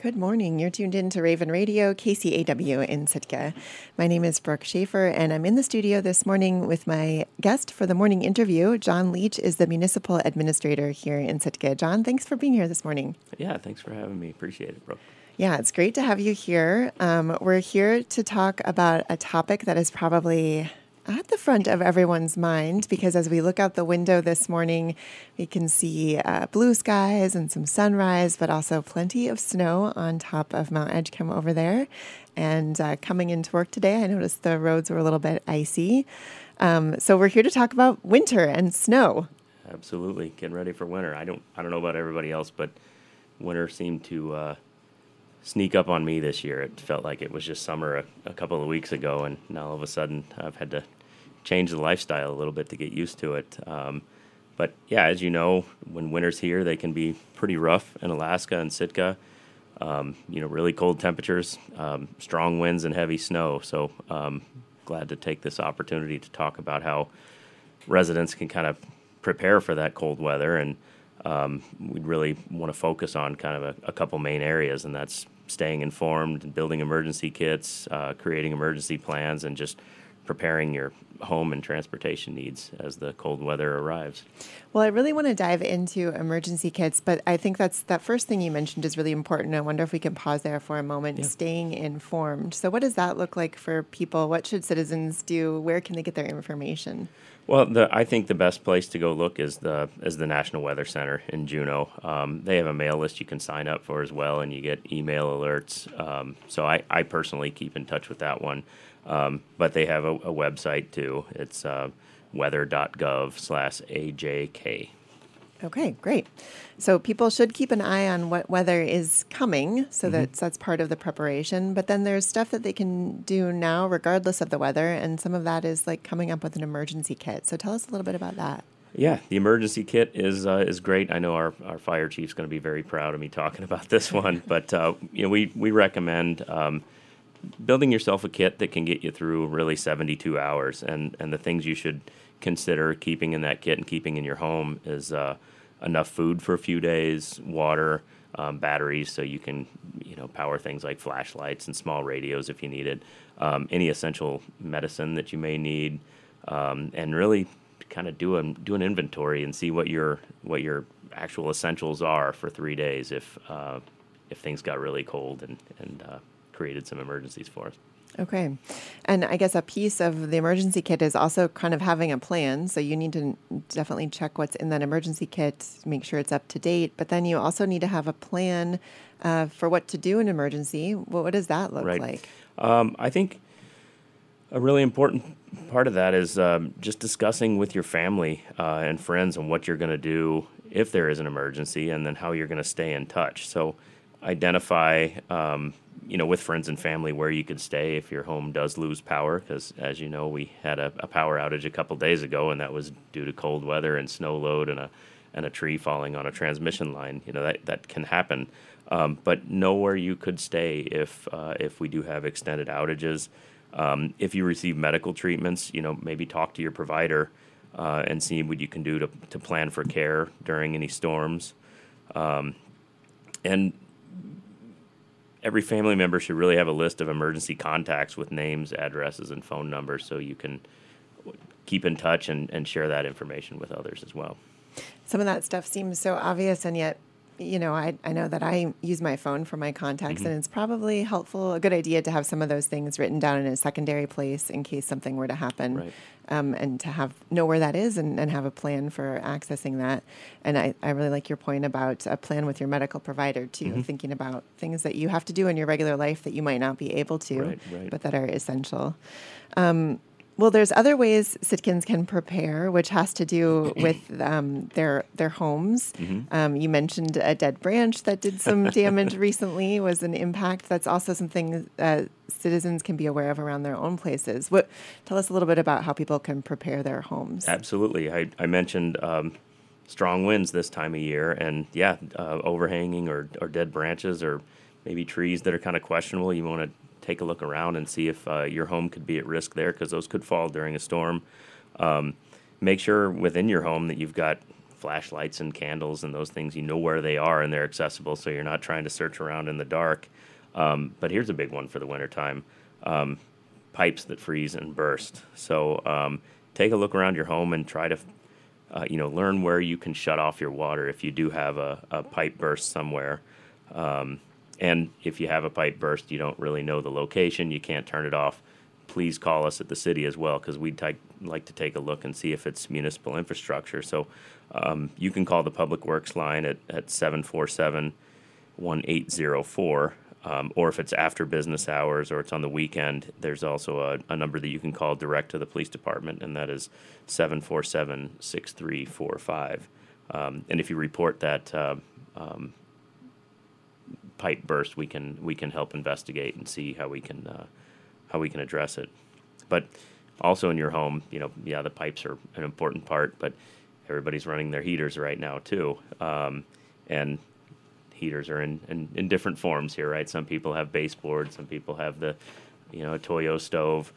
Good morning. You're tuned in to Raven Radio, KCAW in Sitka. My name is Brooke Schaefer, and I'm in the studio this morning with my guest for the morning interview. John Leach is the municipal administrator here in Sitka. John, thanks for being here this morning. Yeah, thanks for having me. Appreciate it, Brooke. Yeah, it's great to have you here. We're here to talk about a topic that is probably at the front of everyone's mind, because as we look out the window this morning, we can see blue skies and some sunrise, but also plenty of snow on top of Mount Edgecombe over there. And coming into work today, I noticed the roads were a little bit icy. So we're here to talk about winter and snow. Absolutely, getting ready for winter. I don't know about everybody else, but winter seemed to sneak up on me this year. It felt like it was just summer a couple of weeks ago, and now all of a sudden I've had to change the lifestyle a little bit to get used to it. But yeah, as you know, when winter's here, they can be pretty rough in Alaska and Sitka. Really cold temperatures, strong winds, and heavy snow. So glad to take this opportunity to talk about how residents can kind of prepare for that cold weather. And we'd really want to focus on kind of a couple main areas, and that's staying informed and building emergency kits, creating emergency plans, and just preparing your home and transportation needs as the cold weather arrives. Well, I really want to dive into emergency kits, but I think that first thing you mentioned is really important. I wonder if we can pause there for a moment. Yeah. Staying informed. So what does that look like for people? What should citizens do? Where can they get their information? Well, I think the best place to go look is the National Weather Center in Juneau. They have a mail list you can sign up for as well, and you get email alerts. So I personally keep in touch with that one. But they have a website too. It's weather.gov/AJK. Okay, great. So people should keep an eye on what weather is coming, so that's part of the preparation. But then there's stuff that they can do now regardless of the weather, and some of that is like coming up with an emergency kit. So tell us a little bit about that. Yeah, the emergency kit is great. I know our fire chief's going to be very proud of me talking about this one, but we recommend building yourself a kit that can get you through really 72 hours. And the things you should consider keeping in that kit and keeping in your home is enough food for a few days, water, batteries so you can power things like flashlights and small radios if you need it, any essential medicine that you may need, and really kind of do an inventory and see what your actual essentials are for 3 days if things got really cold and created some emergencies for us. Okay. And I guess a piece of the emergency kit is also kind of having a plan. So you need to definitely check what's in that emergency kit, make sure it's up to date. But then you also need to have a plan for what to do in emergency. What does that look like? I think a really important part of that is just discussing with your family and friends on what you're going to do if there is an emergency, and then how you're going to stay in touch. So identify with friends and family where you could stay if your home does lose power, because as you know, we had a power outage a couple days ago, and that was due to cold weather and snow load and a tree falling on a transmission line. That can happen, but know where you could stay if we do have extended outages. If you receive medical treatments, maybe talk to your provider and see what you can do to plan for care during any storms. And every family member should really have a list of emergency contacts with names, addresses, and phone numbers so you can keep in touch and share that information with others as well. Some of that stuff seems so obvious, and yet, I know that I use my phone for my contacts, and it's probably a good idea to have some of those things written down in a secondary place in case something were to happen, right. And to know where that is and have a plan for accessing that. And I really like your point about a plan with your medical provider, too, thinking about things that you have to do in your regular life that you might not be able to, right. but that are essential. Well, there's other ways Sitkans can prepare, which has to do with their homes. You mentioned a dead branch that did some damage recently was an impact. That's also something citizens can be aware of around their own places. Tell us a little bit about how people can prepare their homes. Absolutely. I mentioned strong winds this time of year, and overhanging or dead branches or maybe trees that are kind of questionable. You want to take a look around and see if your home could be at risk there, because those could fall during a storm. Make sure within your home that you've got flashlights and candles and those things, you know where they are and they're accessible, so you're not trying to search around in the dark. But here's a big one for the wintertime. Pipes that freeze and burst. So take a look around your home and try to learn where you can shut off your water if you do have a pipe burst somewhere. And if you have a pipe burst, you don't really know the location, you can't turn it off, please call us at the city as well, because we'd like to take a look and see if it's municipal infrastructure. So you can call the Public Works line at 747-1804, or if it's after business hours or it's on the weekend, there's also a number that you can call direct to the police department, and that is 747-6345. And if you report that pipe burst, we can help investigate and see how we can address it. But also in your home, the pipes are an important part, but everybody's running their heaters right now too, and heaters are in different forms here, right? Some people have baseboard, some people have the a Toyo stove,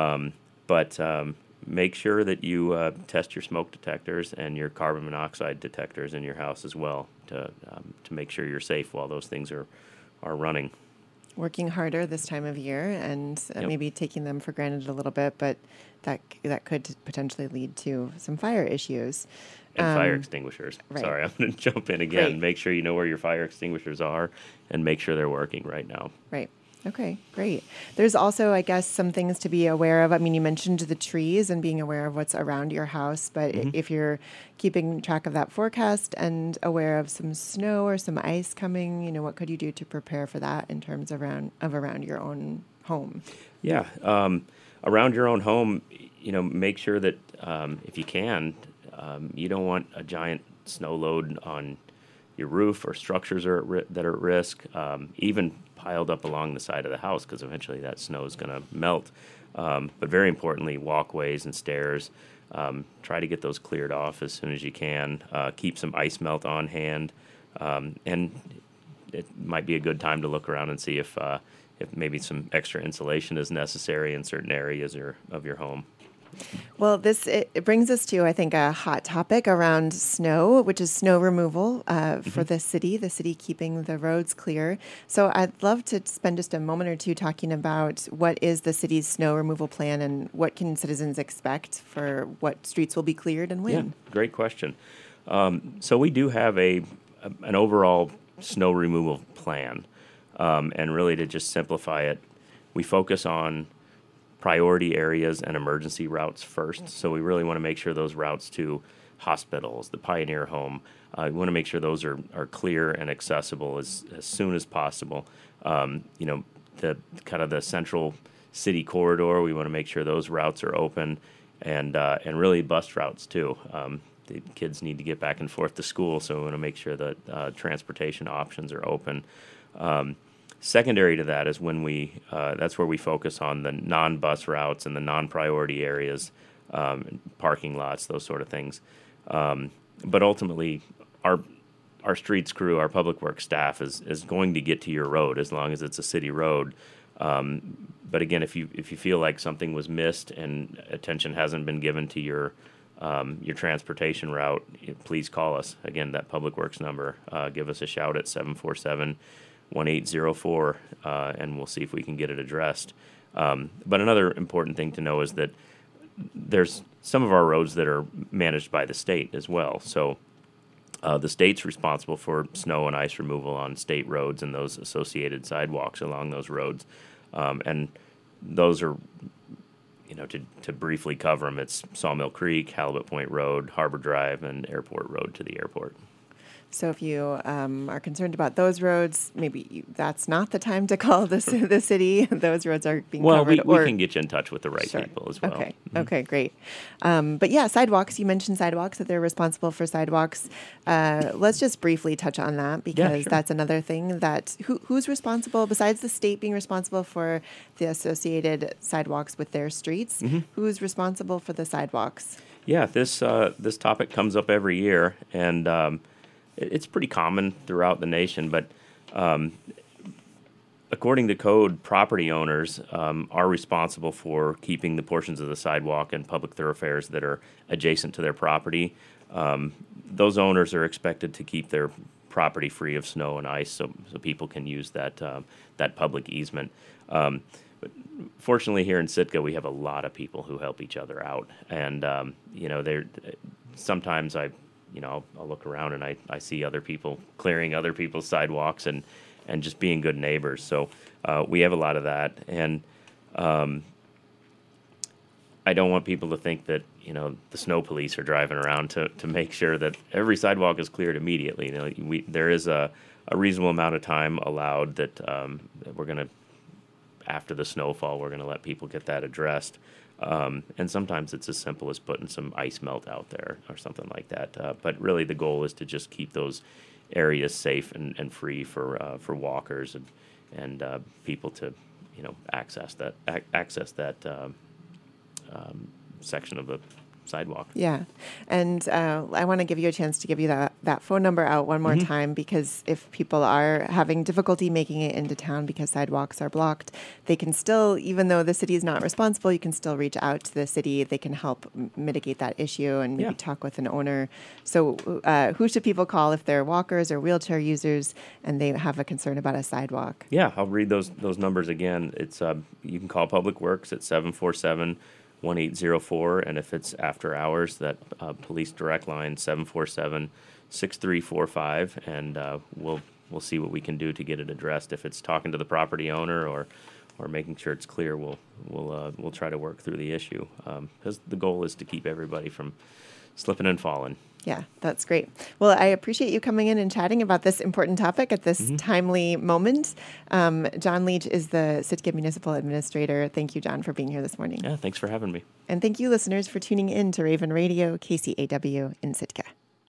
but make sure that you test your smoke detectors and your carbon monoxide detectors in your house as well to make sure you're safe while those things are running. Working harder this time of year and maybe taking them for granted a little bit, but that could potentially lead to some fire issues. And fire extinguishers. Right. Sorry, I'm going to jump in again. Right. Make sure you know where your fire extinguishers are and make sure they're working right now. Right. Okay, great. There's also, I guess, some things to be aware of. I mean, you mentioned the trees and being aware of what's around your house, but if you're keeping track of that forecast and aware of some snow or some ice coming, what could you do to prepare for that in terms around your own home? Yeah, around your own home, make sure that if you can, you don't want a giant snow load on your roof or structures that are at risk, even piled up along the side of the house, because eventually that snow is going to melt. But very importantly, walkways and stairs, try to get those cleared off as soon as you can. Keep some ice melt on hand, and it might be a good time to look around and see if maybe some extra insulation is necessary in certain areas of your home. Well, it brings us to, I think, a hot topic around snow, which is snow removal for the city keeping the roads clear. So I'd love to spend just a moment or two talking about what is the city's snow removal plan and what can citizens expect for what streets will be cleared and when. Yeah, great question. So we do have an overall snow removal plan, and really to just simplify it, we focus on priority areas and emergency routes first. So we really want to make sure those routes to hospitals, the Pioneer Home, we want to make sure those are clear and accessible as soon as possible. The kind of the central city corridor, we want to make sure those routes are open, and really bus routes too. The kids need to get back and forth to school, so we want to make sure that transportation options are open. Secondary to that is when that's where we focus on the non-bus routes and the non-priority areas, parking lots, those sort of things. But ultimately, our streets crew, our public works staff is going to get to your road as long as it's a city road. But again, if you feel like something was missed and attention hasn't been given to your transportation route, please call us. Again, that public works number. Give us a shout at 747-1804, and we'll see if we can get it addressed. But another important thing to know is that there's some of our roads that are managed by the state as well. So the state's responsible for snow and ice removal on state roads and those associated sidewalks along those roads. And those are, to briefly cover them, it's Sawmill Creek, Halibut Point Road, Harbor Drive, and Airport Road to the airport. So if you are concerned about those roads, maybe that's not the time to call the city. Those roads are being covered. Well, we can get you in touch with the right people as well. Okay, okay, great. But yeah, sidewalks, you mentioned sidewalks, that they're responsible for sidewalks. Let's just briefly touch on that, because that's another thing that, who's responsible, besides the state being responsible for the associated sidewalks with their streets, who's responsible for the sidewalks? Yeah, this topic comes up every year, and it's pretty common throughout the nation, but according to code, property owners are responsible for keeping the portions of the sidewalk and public thoroughfares that are adjacent to their property those owners are expected to keep their property free of snow and ice, so people can use that public easement. But fortunately, here in Sitka, we have a lot of people who help each other out, and they're sometimes I'll look around and I see other people clearing other people's sidewalks and just being good neighbors. So we have a lot of that, and I don't want people to think that the snow police are driving around to make sure that every sidewalk is cleared immediately. There is a reasonable amount of time allowed that we're going to, after the snowfall, we're going to let people get that addressed. And sometimes it's as simple as putting some ice melt out there or something like that. But really, the goal is to just keep those areas safe and free for walkers and people to access that section of the sidewalk. Yeah. And I want to give you a chance to give you that phone number out one more time, because if people are having difficulty making it into town because sidewalks are blocked, they can still, even though the city is not responsible, you can still reach out to the city. They can help mitigate that issue and maybe talk with an owner. So who should people call if they're walkers or wheelchair users and they have a concern about a sidewalk? Yeah, I'll read those numbers again. It's you can call Public Works at 747-1804, and if it's after hours, that police direct line 747-6345, and we'll see what we can do to get it addressed. If it's talking to the property owner or making sure it's clear, we'll try to work through the issue, because the goal is to keep everybody from slipping and falling. Yeah, that's great. Well, I appreciate you coming in and chatting about this important topic at this timely moment. John Leach is the Sitka Municipal Administrator. Thank you, John, for being here this morning. Yeah, thanks for having me. And thank you, listeners, for tuning in to Raven Radio, KCAW in Sitka.